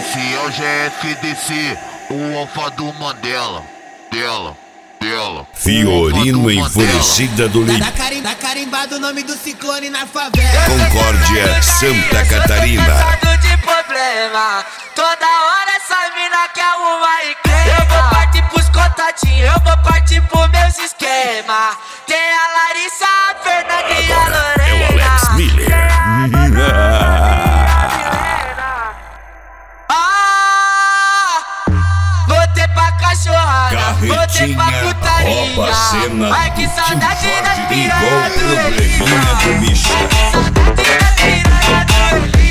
Esse é o GFDC, o alfa do Mandela. Dela. Fiorino Enfurecida do Limpo. Tá carimbado o nome do ciclone na favela. Concórdia, Santa Catarina. De problema. Toda hora essa mina quer arrumar encrenca. Eu vou partir pros contatinhos, eu vou partir pros meus esquemas. Tem a Larissa, a Fernanda e a Lorena. É o Alex Miller. Voltei pra cachorrada, voltei pra Carretinha, putaria. rouba a cena. Ai que saudade Tio das Forte, piranha igual do probleminha do bicho. Saudade das piranha do